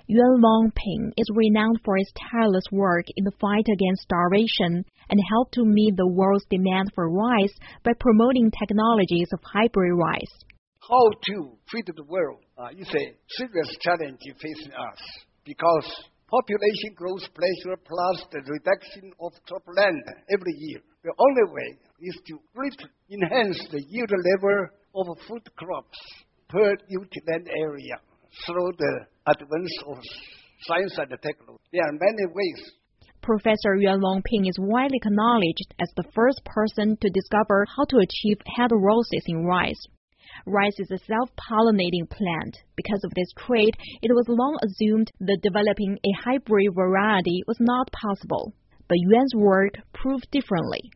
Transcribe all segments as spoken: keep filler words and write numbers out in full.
Yuan Longping is renowned for his tireless work in the fight against starvation and helped to meet the world's demand for rice by promoting technologies of hybrid rice. How to feed the world uh, is a serious challenge facing us because population growth pressure plus the reduction of cropland every year. The only way is to greatly enhance the yield level of food crops per unit land area through the advance of science and technology. There are many ways. Professor Yuan Longping is widely acknowledged as the first person to discover how to achieve heterosis in rice. Rice is a self-pollinating plant. Because of this trait, it was long assumed that developing a hybrid variety was not possible. But Yuan's work proved differently.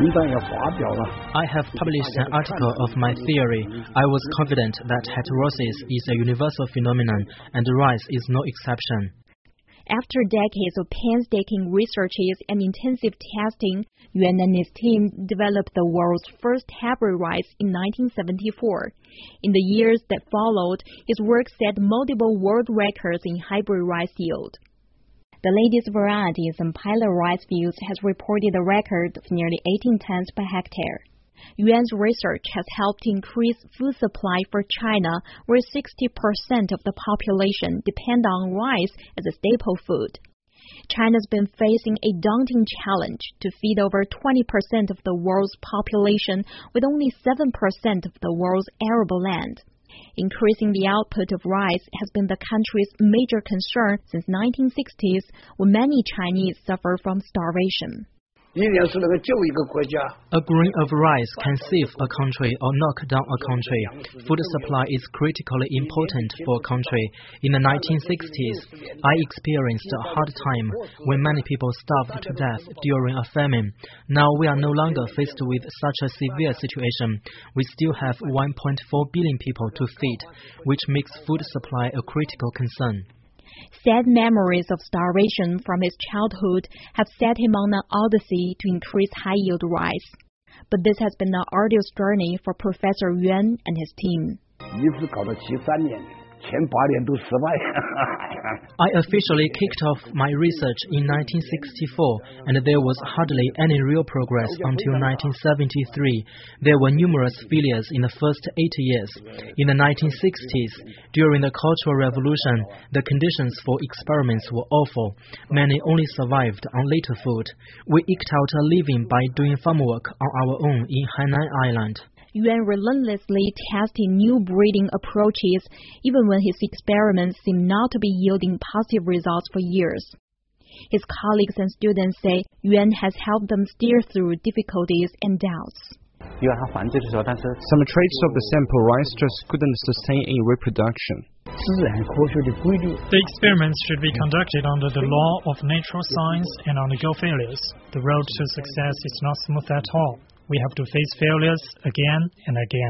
I have published an article of my theory. I was confident that heterosis is a universal phenomenon, and rice is no exception. After decades of painstaking researches and intensive testing, Yuan and his team developed the world's first hybrid rice in nineteen seventy-four. In the years that followed, his work set multiple world records in hybrid rice yield. The latest variety in pilot rice fields has reported a record of nearly eighteen tons per hectare. Yuan's research has helped increase food supply for China, where sixty percent of the population depend on rice as a staple food. China's been facing a daunting challenge to feed over twenty percent of the world's population with only seven percent of the world's arable land. Increasing the output of rice has been the country's major concern since the nineteen sixties, when many Chinese suffer from starvation. A grain of rice can save a country or knock down a country. Food supply is critically important for a country. In the nineteen sixties, I experienced a hard time when many people starved to death during a famine. Now we are no longer faced with such a severe situation. We still have one point four billion people to feed, which makes food supply a critical concern. Sad memories of starvation from his childhood have set him on an odyssey to increase high-yield rice. But this has been an arduous journey for Professor Yuan and his team. I officially kicked off my research in nineteen sixty-four, and there was hardly any real progress until nineteen seventy-three. There were numerous failures in the first eight years. In the nineteen sixties, during the Cultural Revolution, the conditions for experiments were awful. Many only survived on later food. We eked out a living by doing farm work on our own in Hainan Island. Yuan relentlessly tested new breeding approaches, even when his experiments seemed not to be yielding positive results for years. His colleagues and students say Yuan has helped them steer through difficulties and doubts. Some traits of the sample rice just couldn't sustain in reproduction. The experiments should be conducted under the law of natural science and undergo failures. The road to success is not smooth at all. We have to face failures again and again.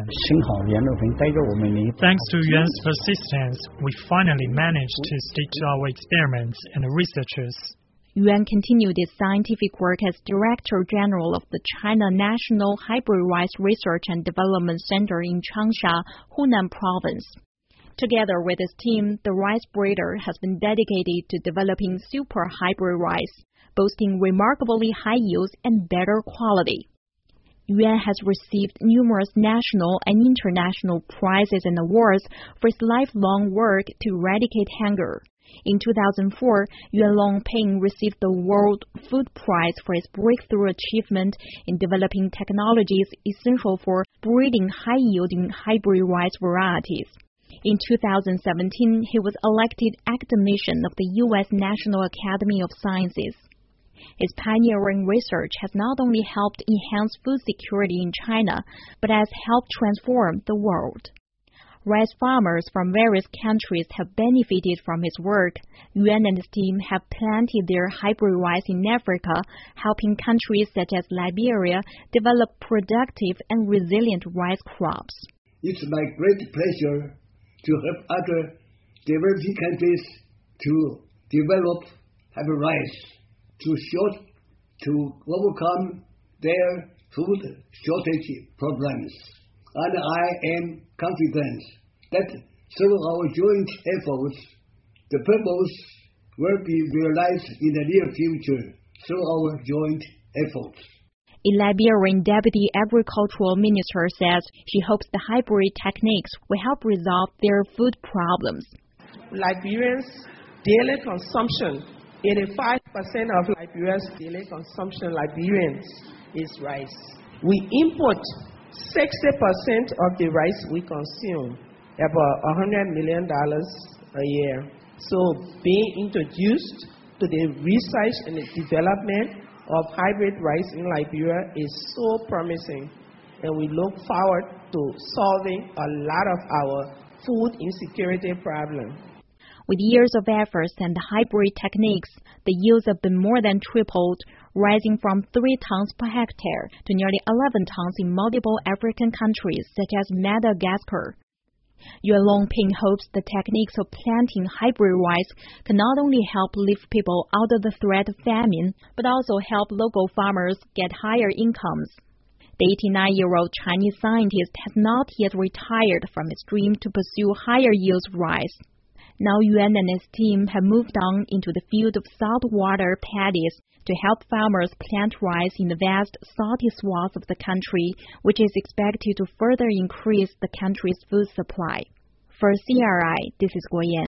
Thanks to Yuan's persistence, we finally managed to stick to our experiments and researches. Yuan continued his scientific work as Director General of the China National Hybrid Rice Research and Development Center in Changsha, Hunan Province. Together with his team, the rice breeder has been dedicated to developing super hybrid rice, boasting remarkably high yields and better quality. Yuan has received numerous national and international prizes and awards for his lifelong work to eradicate hunger. In two thousand four, Yuan Longping received the World Food Prize for his breakthrough achievement in developing technologies essential for breeding high-yielding hybrid rice varieties. In two thousand seventeen, he was elected academician of the U S National Academy of Sciences. His pioneering research has not only helped enhance food security in China, but has helped transform the world. Rice farmers from various countries have benefited from his work. Yuan and his team have planted their hybrid rice in Africa, helping countries such as Liberia develop productive and resilient rice crops. It's my great pleasure to help other developing countries to develop hybrid rice. To short, to overcome their food shortage problems. And I am confident that through our joint efforts, The purpose will be realized in the near future through our joint efforts. A Liberian Deputy Agricultural Minister says she hopes the hybrid techniques will help resolve their food problems. Liberians' daily consumption, eighty-five percent of Liberia's daily consumption, Liberians, is rice. We import sixty percent of the rice we consume, about one hundred million dollars a year. So being introduced to the research and the development of hybrid rice in Liberia is so promising, and we look forward to solving a lot of our food insecurity problem. With years of efforts and the hybrid techniques, the yields have been more than tripled, rising from three tons per hectare to nearly eleven tons in multiple African countries such as Madagascar. Yuan Longping hopes the techniques of planting hybrid rice can not only help lift people out of the threat of famine, but also help local farmers get higher incomes. The eighty-nine-year-old Chinese scientist has not yet retired from his dream to pursue higher yields of rice. Now Yuan and his team have moved on into the field of saltwater paddies to help farmers plant rice in the vast salty swaths of the country, which is expected to further increase the country's food supply. For C R I, this is Guo Yan.